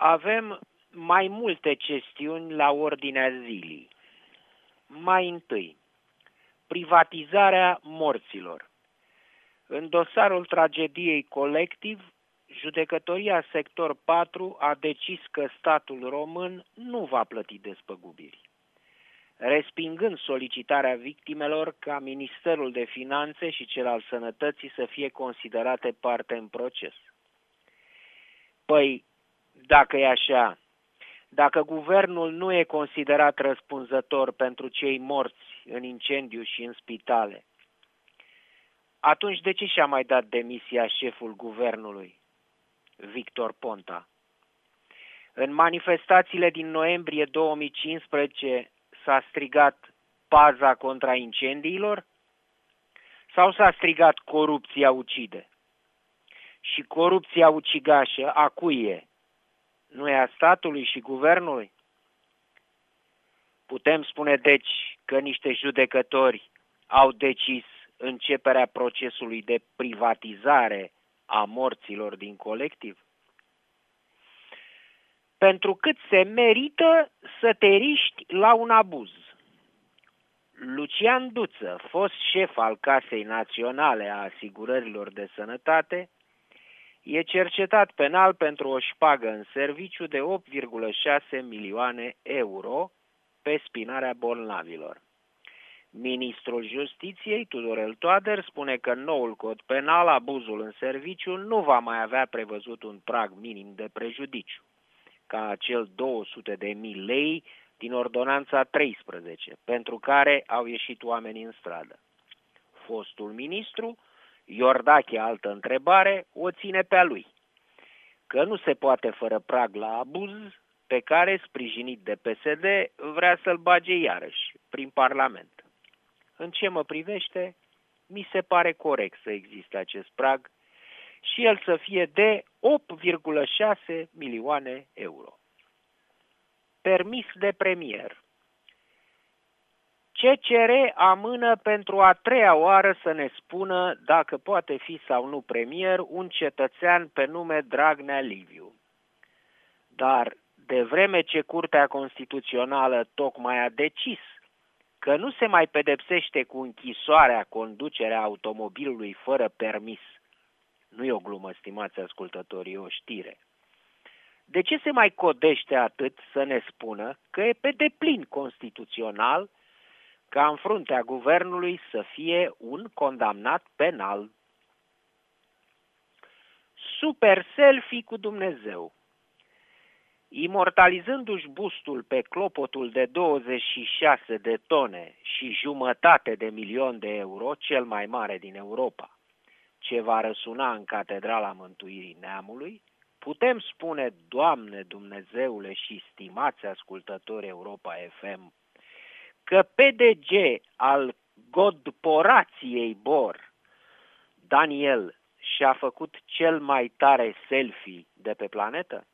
avem mai multe chestiuni la ordinea zilei. Mai întâi, privatizarea morților. În dosarul tragediei Colectiv, Judecătoria Sector 4 a decis că statul român nu va plăti despăgubiri, respingând solicitarea victimelor ca Ministerul de Finanțe și cel al Sănătății să fie considerate parte în proces. Păi, dacă e așa, dacă guvernul nu e considerat răspunzător pentru cei morți în incendiu și în spitale, atunci de ce și-a mai dat demisia șeful guvernului, Victor Ponta? În manifestațiile din noiembrie 2015 s-a strigat paza contra incendiilor sau s-a strigat corupția ucide? Și corupția ucigașă a cui e? Nu e a statului și guvernului? Putem spune deci că niște judecători au decis începerea procesului de privatizare a morților din Colectiv? Pentru cât se merită să te riști la un abuz. Lucian Duță, fost șef al Casei Naționale a Asigurărilor de Sănătate, e cercetat penal pentru o șpagă în serviciu de 8,6 milioane euro pe spinarea bolnavilor. Ministrul Justiției, Tudorel Toader, spune că în noul cod penal abuzul în serviciu nu va mai avea prevăzut un prag minim de prejudiciu, ca acel 200.000 lei din ordonanța 13, pentru care au ieșit oamenii în stradă. Fostul ministru, Iordache, altă întrebare, o ține pe a lui, că nu se poate fără prag la abuz, pe care, sprijinit de PSD, vrea să-l bage iarăși prin Parlament. În ce mă privește, mi se pare corect să existe acest prag și el să fie de 8,6 milioane euro. Permis de premier. CCR amână pentru a treia oară să ne spună dacă poate fi sau nu premier un cetățean pe nume Dragnea Liviu. Dar, de vreme ce Curtea Constituțională tocmai a decis că nu se mai pedepsește cu închisoarea conducerea automobilului fără permis, nu e o glumă, stimați ascultători, e o știre, de ce se mai codește atât să ne spună că e pe deplin constituțional ca în fruntea guvernului să fie un condamnat penal? Super selfie cu Dumnezeu. Imortalizându-și bustul pe clopotul de 26 de tone și jumătate de milion de euro, cel mai mare din Europa, ce va răsuna în Catedrala Mântuirii Neamului, putem spune, Doamne Dumnezeule și stimați ascultători Europa FM, că PDG al godporației Bor, Daniel, și-a făcut cel mai tare selfie de pe planetă?